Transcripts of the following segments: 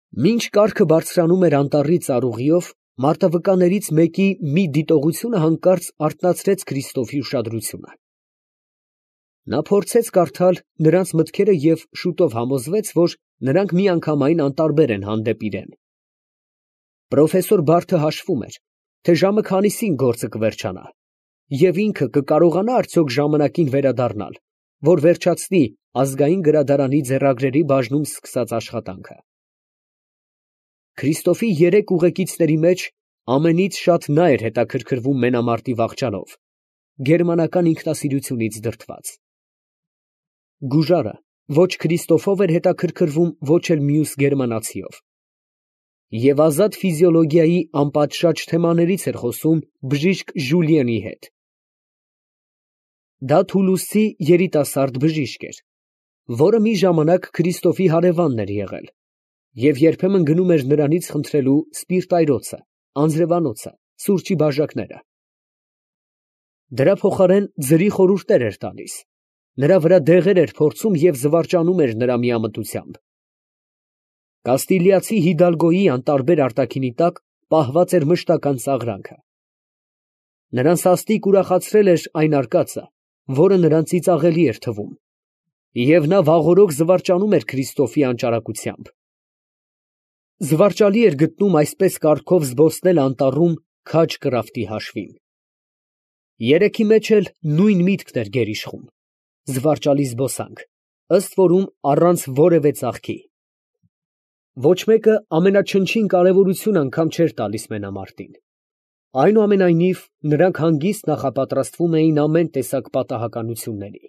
Մինչ կառքը բարձրանում էր անտառի ծառուղիով, մարտավկաներից մեկի մի դիտողությունը հանկարծ արթնացրեց Քրիստոֆի ուշադրությունը. նա փորձեց կարդալ նրանց մտքերը և շուտով համոզվեց, որ նրանք միանգամայն անտարբեր են հանդեպ իրան։ Պրոֆեսոր Բարթը հաշվում էր, թե ժամը քանիսին գործը կվերջանա, և ինքը կկարողանա արդյոք ժամանակին վերադառնալ, որ վերջացնի ազգային գրադարանի ձեռագրերի բաժնում սկսած աշխատանքը։ Քրիստոֆի երեք ուղեկիցների մեջ ամենից շատ նա էր հետաքրքրվում մենամարտի վախճանով, գերմանական ինքնասիրությունից դրդված։ Գուժարը ոչ Քրիստոֆով էր հետաքրքրվում, ոչ էլ մյուս գերմանացիով, և ազատ ֆիզիոլոգիայի անպատշաճ թեմաներից էր խոսում բժիշկ Ժուլիենի հետ։ Դա Թուլուսի երիտասարդ բժիշկ էր, որը մի ժամանակ Քրիստոֆի հարևանն էր եղել և երբեմն գնում էր նրանից խնդրելու սպիրտայրոցը, անձրևանոցը, սուրճի բաժակները։ Դրա փոխարեն ձրի խորհուրդներ էր տալիս, նրա վրա դեղեր էր փորձում և զվարճանում էր նրա միամտությամբ։ Կաստիլիացի հիդալգոյի անտարբեր արտաքինի տակ պահված էր մշտական ծաղրանքը։ Նրան սաստիկ ուրախացրել էր այն արկածը, որը նրան ծիծաղելի էր թվում, և նա վաղօրոք զվարճանում էր Քրիստոֆի անճարակությամբ։ Զվարճալի էր գտնում այսպես կարգով զբոսնել անտառում քաջ կրավտի հաշվին։ Երեքի մեջ էլ նույն միտքն էր գերիշխում. զվարճալի զբոսանք, ըստ որում առանց որևէ ծախքի։ Ոչ մեկը ամենաչնչին կարևորություն անգամ չէր տալիս մենամարտին։ Այնուամենայնիվ, նրանք հանգիստ նախապատրաստվում էին ամեն տեսակ պատահականությունների։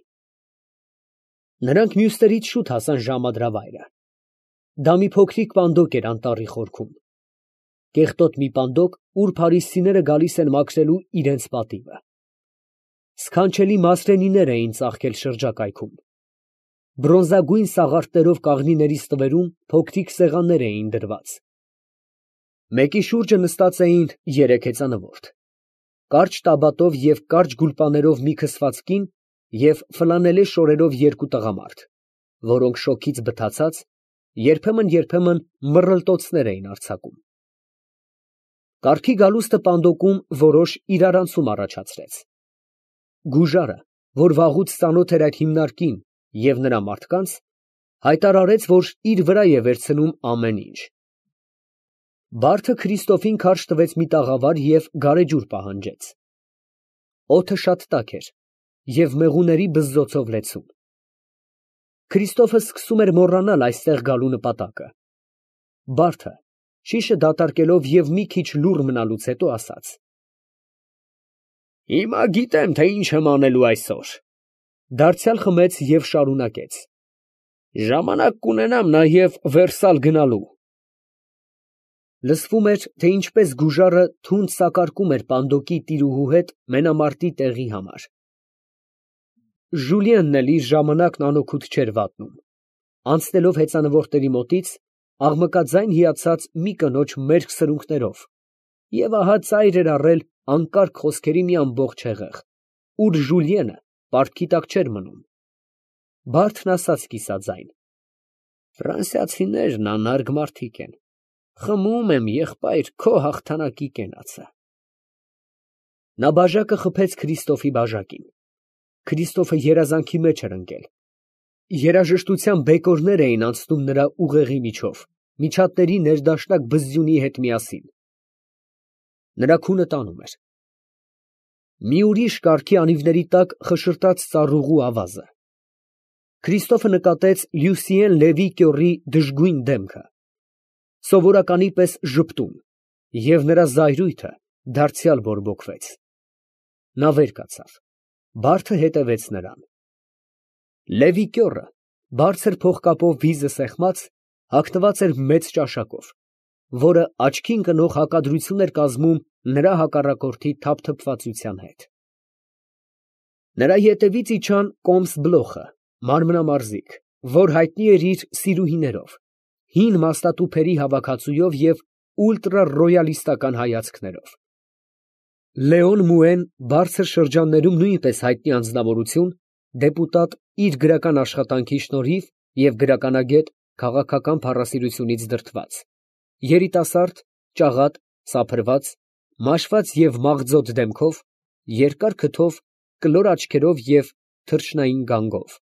Նրանք մյուսներից շուտ հասան ժամադրավայրը։ Դա մի փոքրիկ պանդոկ էր անտառի խորքում։ Կեղտոտ մի պանդոկ, ուր փարիսցիները գալիս են մաքրելու իրենց պատիվը։ Սքանչելի մասրենիներ էին ծաղկել շրջակայքում։ Բրոնզագույն սաղարթներով կաղնիների ստվերում փոքրիկ սեղաններ էին դրված։ Մեկի շուրջը նստած էին երեք հեծանվորդ, կարճ տաբատով և կարճ գուլպաներով մի քսված կին և ֆլանելե շորերով երկու տղամարդ, որոնք շոգից բթացած, երբեմն մռլտոցներ էին արձակում։ Կառքի գալուստը պանդոկում որոշ իրարանցում առաջացրեց։ Գուժարը, որ վաղուց ծանոթ էր այդ հիմնարկին և նրա մարդկանց, հայտարարեց, որ իր վրա է վերցնում ամեն ինչ։ Բարդը Քրիստոֆին քարշ տվեց մի տաղավար և գարեջուր պահանջեց։ Օդը շատ տաք էր և մեղուների բզզոցով լեցուն։ Քրիստոֆը սկսում էր մոռանալ այստեղ գալու նպատակը։ Բարդը, շիշը դատարկելով և մի քիչ լուռ մնալուց հետո, ասաց. «Հիմա գիտեմ, թե ինչ եմ անելու այսօր»։ Դարձյալ խմեց և շարունակեց. «Ժամանակ կունենամ նաև Վերսալ գնալու»։ Լսվում էր, թե ինչպես Գուժարը թունդ սակարկում էր պանդոկի տիրուհու հետ մենամարտի տեղի համար։ Ժուլիենն էլ իր ժամանակն անօգուտ չէր վատնում, անցնելով հեծանվորդների մոտից, աղմկաձայն հիացած մի կնոջ մերկ սրունքներով, և ահա ծայր էր առել անկարգ խոսքերի մի ամբողջ հեղեղ, ուր Ժուլիենը պարտքի տակ չէր մնում։ Բարդն ասաց կիսաձայն. «Ֆրանսիացիներն անարգ մարդիկ են, խմում եմ, եղբայր, քո հաղթանակի կենացը»։ Նա բաժակը խփեց Քրիստոֆի բաժակին։ Քրիստոֆը երազանքի մեջ էր ընկել։ Երաժշտության բեկորներ էին անցնում նրա ուղեղի միջով, միջատների ներդաշնակ բզզյունի հետ միասին։ Նրա քունը տանում էր։ Մի ուրիշ կառքի անիվների տակ խշշրտաց ծառուղու ավազը։ Քրիստոֆը նկատեց Լյուսիեն Լևի կյորի դժգույն դեմքը, սովորականի պես ժպտուն, և նրա զայրույթը դարձյալ բորբոքվեց։ Նա վեր կացավ։ Բարդը հետևեց նրան։ Լևի կյոռը, բարձր փողկապով վիզը սեղմած, հագնված էր մեծ ճաշակով, որը աչքի ընկնող հակադրություն էր կազմում նրա հակառակորդի թափթփվածության հետ։ Նրա ետևից իջան Կոմսբլոխը, մարմնամարզիկ, որ հայտնի էր իր սիրուհիներով, հին մասնատուփերի հավաքածուով և ուլտրառոյալիստական հայացքներով։ Լեոն Մուեն, բարձր շրջաններում նույնպես հայտնի անձնավորություն, դեպուտատ իր գրական աշխատանքի շնորհիվ և գրականագետ քաղաքական փառասիրությունից դրդված։ երիտասարդ, ճաղատ, սափրված, մաշված և մաղձոտ դեմքով, երկար քթով, կլոր աչքերով և թռչնային գանգով։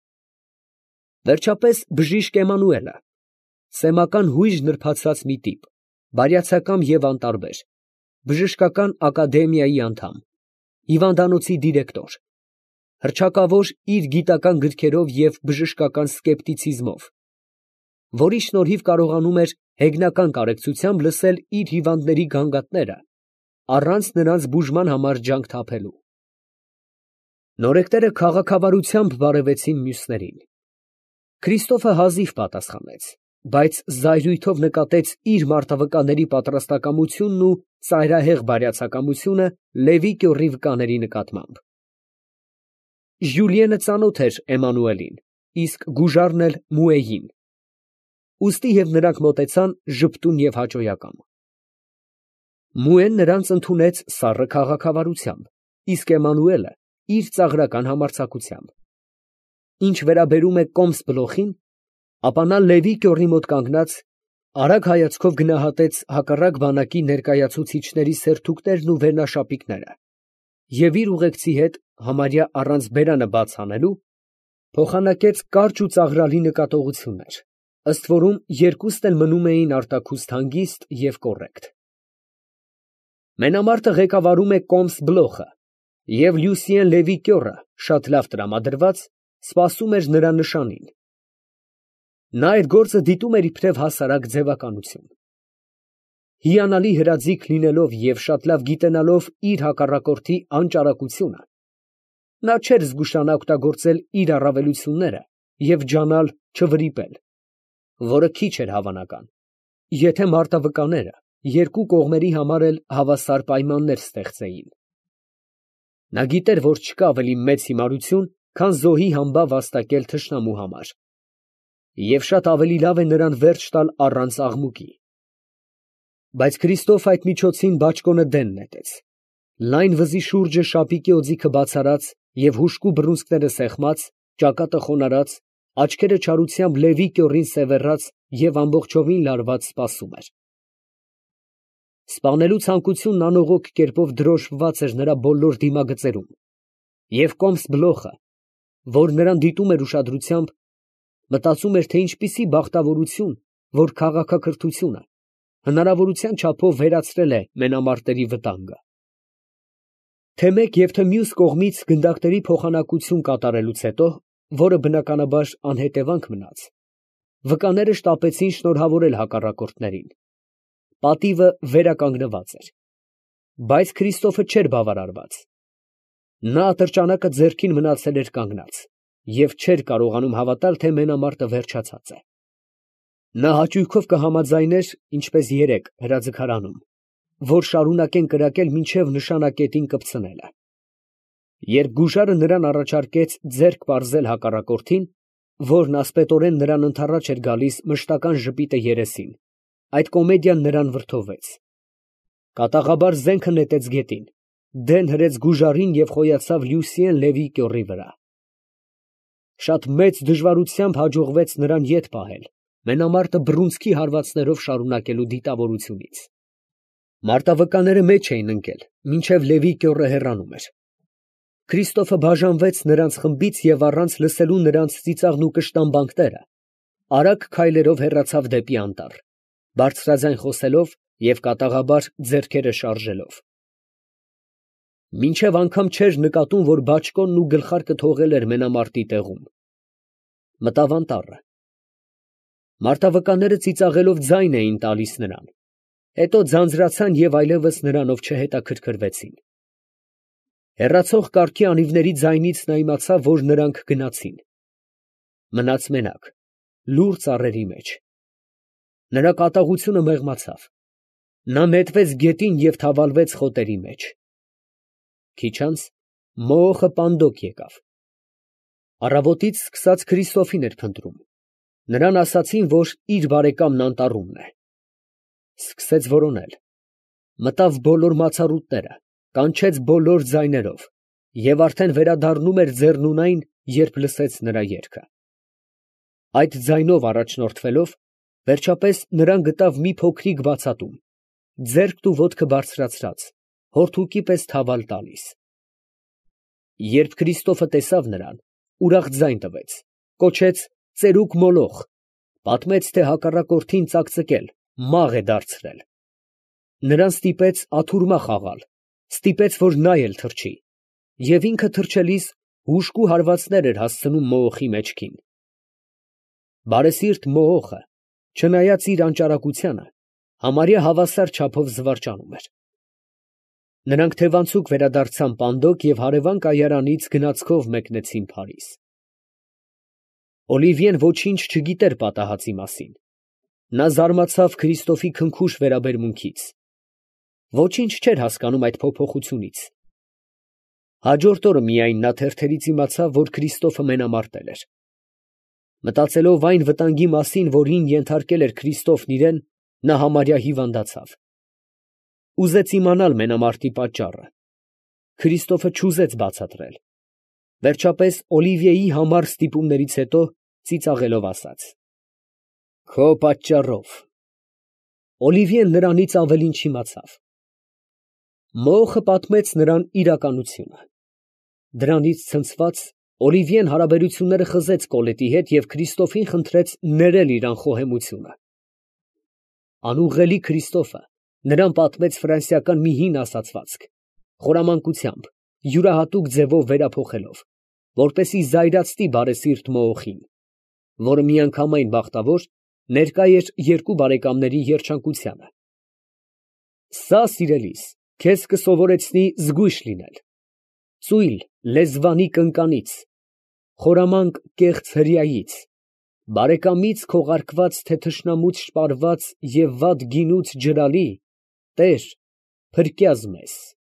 Վերջապես բժիշկ Էմանուելը, սեմական հույժ նրբացած մի տիպ, բարյացակամ և անտարբեր, բժշկական ակադեմիայի անդամ, հիվանդանոցի դիրեկտոր, հռչակավոր իր գիտական գրքերով և բժշկական սկեպտիցիզմով, որի շնորհիվ կարողանում էր հեգնական կարեկցությամբ լսել իր հիվանդների գանգատները, առանց նրանց բուժման համար ջանք թափելու։ Նորեկները քաղաքավարությամբ բարևեցին մյուսներին։ Քրիստոֆը հազիվ պատասխանեց, բայց զայրույթով նկատեց իր մարտավկաների պատրաստակամությունն ու ծայրահեղ բարյացակամությունը Լևի կեռի վկաների նկատմամբ։ Ժյուլիենը ծանոթ էր Էմանուելին, իսկ Գուժարն էլ Մուեյին, ուստի և նրանք մոտեցան ժպտուն և հաճոյակամ։ Մուեն նրանց ընդունեց սառը քաղաքավարությամբ, իսկ Էմանուելը իր ծաղրական համարձակությամբ։ Ինչ վերաբերում է Կոմս Բլոխին, ապա նա Լևի կեռի մոտ կանգնած, արագ հայացքով գնահատեց հակառակ բանակի ներկայացուցիչների սերթուկներն ու վերնաշապիկները և իր ուղեկցի հետ, համարյա առանց բերանը բաց անելու, փոխանակեց կարճ ու ծաղրալի նկատողություններ, ըստ որում երկուստ էլ մնում էին արտաքուստ հանգիստ և կոռեկտ։ Մենամարտը ղեկավարում է Կոմս Բլոխը, և Լյուսիեն Լևի կեռը, շատ լավ տրամադրված, սպասում էր նրա նշանին։ Նա այդ գործը դիտում էր իբրև հասարակ ձևականություն։ Հիանալի հրաձիգ լինելով և շատ լավ գիտենալով իր հակառակորդի անճարակությունը, նա չէր զգուշանա օգտագործել իր առավելությունները և ջանալ չվրիպել, որը քիչ էր հավանական, եթե մարտավկանները երկու կողմերի համար էլ հավասար պայմաններ ստեղծեին։ Նա գիտեր, որ չկա ավելի մեծ հիմարություն, քան զոհի համբավ վաստակել թշնամու համար, և շատ ավելի լավ է նրան վերջ տալ առանց աղմուկի։ Բայց Քրիստոֆը այդ միջոցին բաճկոնը դեն նետեց, լայն վզի շուրջը շապիկի օձիքը բացարած և հուժկու բռունցքները սեղմած, ճակատը խոնարհած, աչքերը չարությամբ Լևի կեռին սևեռած և ամբողջովին լարված սպասում էր։ Սպանելու ցանկությունն անողոք կերպով դրոշմված էր նրա բոլոր դիմագծերում, և Կոմս Բլոխը, որ նրան դիտում էր ուշադրությամբ, մտածում էր, թե ինչպիսի բախտավորություն, որ քաղաքակրթությունը հնարավորության չափով վերացրել է մենամարտերի վտանգը։ Թե մեկ և թե մյուս կողմից գնդակների փոխանակություն կատարելուց հետո, որը բնականաբար անհետևանք մնաց, վկաները շտապեցին շնորհավորել հակառակորդներին։ Պատիվը վերականգնված էր, բայց Քրիստոֆը չէր բավարարված։ Նա ատրճանակը ձեռքին մնացել էր կանգնած և չէր կարողանում հավատալ, թե մենամարտը վերջացած է։ Նա հաճույքով կհամաձայներ, ինչպես երեկ հրաձգարանում, որ շարունակեն կրակել մինչև նշանակետին կպցնելը։ Երբ Գուժարը նրան առաջարկեց ձեռք պարզել հակառակորդին, որն ասպետորեն նրան ընդառաջ էր գալիս մշտական ժպիտը երեսին, այդ կոմեդիան նրան վրդովվեց։ Կատաղաբար զենքը նետեց գետին, դեն հրեց Գուժարին և խոյացավ Լյուսիեն Լևիի կեռի վրա։ Շատ մեծ դժվարությամբ հաջողվեց նրան ետ պահել, մենամարտը բռունցքի հարվածներով շարունակելու դիտավորությունից։ Մարտավկանները մեջ էին ընկել, մինչև Լևիի կեռը հեռանում էր։ Քրիստոֆը բաժանվեց նրանց խմբից և առանց լսելու նրանց ծիծաղն ու կշտամբանքները, արագ քայլերով հեռացավ դեպի անտառ, բարձրաձայն խոսելով և կատաղաբար ձեռքերը շարժելով։ Մինչև անգամ չէր նկատում, որ բաճկոնն ու գլխարկը թողել էր մենամարտի տեղում։ Մտավ անտառը։ Մարտավկանները ծիծաղելով ձայն էին տալիս նրան, հետո ձանձրացան և այլևս նրանով չհետաքրքրվեցին։ Հեռացող կառքի անիվների ձայնից նա իմացավ, որ նրանք գնացին։ Մնաց մենակ, լուռ ծառերի մեջ։ Նրա կատաղությունը մեղմացավ։ Նա նետվեց գետին և թավալվեց խոտերի մեջ։ Քիչ անց մոխը պանդոկ եկավ։ Առավոտից սկսած Քրիստոֆին էր փնտրում։ Նրան ասացին, որ իր բարեկամն անտառումն է։ Սկսեց որոնել։ Մտավ բոլոր մացառուտները, կանչեց բոլոր ձայներով և արդեն վերադառնում էր ձեռնունայն, երբ լսեց նրա երգը։ Այդ ձայնով առաջնորդվելով, Վերջապես նրան գտավ մի փոքրիկ բացատում, ձեռքն ու ոտքը բարձրացրած, հորթուկի պես թավալ տալիս։ Երբ Քրիստոֆը տեսավ նրան, ուրախ ձայն տվեց, կոչեց ծերուկ Մոլոխ, պատմեց, թե հակառակորդին ծակծկել, մաղ է դարձրել։ Նրան ստիպեց աթուրմա խաղալ, ստիպեց, որ նա էլ թռչի, և ինքը թռչելիս հուժկու հարվածներ էր հասցնում մողոխի մեջքին։ Բարեսիրտ մողոխը, չնայած իր անճարակությանը, համարյա հավասար չափով զվարճանում էր։ Նրանք թևանցուկ վերադարձան Պանդոկ և հարևան կայարանից գնացքով մեկնեցին Փարիզ։ Օլիվիեն ոչինչ չգիտեր պատահածի մասին։ Նա զարմացավ Քրիստոֆի քնքուշ վերաբերմունքից։ Ոչինչ չէր հասկանում այդ փոփոխությունից։ Հաջորդ օրը միայն նա թերթերից իմացավ, որ Քրիստոֆը մենամարտել էր։ Մտածելով այն վտանգի մասին, որին ենթարկել էր Քրիստոֆն իրեն, նա համարյա հիվանդացավ։ Ուզեց իմանալ մենամարտի պատճառը։ Քրիստոֆը չուզեց բացատրել։ Վերջապես Օլիվիեի համառ ստիպումներից հետո ծիծաղելով ասաց. «Քո պատճառով»։ Օլիվիեն նրանից ավելին չիմացավ։ Մոխը պատմեց նրան իրականությունը։ Դրանից ցնցված, Օլիվիեն հարաբերությունները խզեց Կոլետի հետ և Քրիստոֆին խնդրեց ներել իր անխոհեմությունը։ Անուղղելի Քրիստոֆը նրան պատմեց ֆրանսիական մի հին ասացվածք, խորամանկությամբ, յուրահատուկ ձևով վերափոխելով, որպեսզի զայրացնի բարեսիրտ Մողոխին, որը միանգամայն բախտավոր ներկա էր երկու բարեկամների երջանկությանը։ Սա, սիրելիս, քեզ կսովորեցնի զգույշ լինել, ծույլ լեզվանի կնկանից, խորամանկ կեղծ հրեայից, բարեկամից քողարկված, թե թշնամուց շպարված և վատ գինուց ջրալի, տեր, փրկյազ մեզ։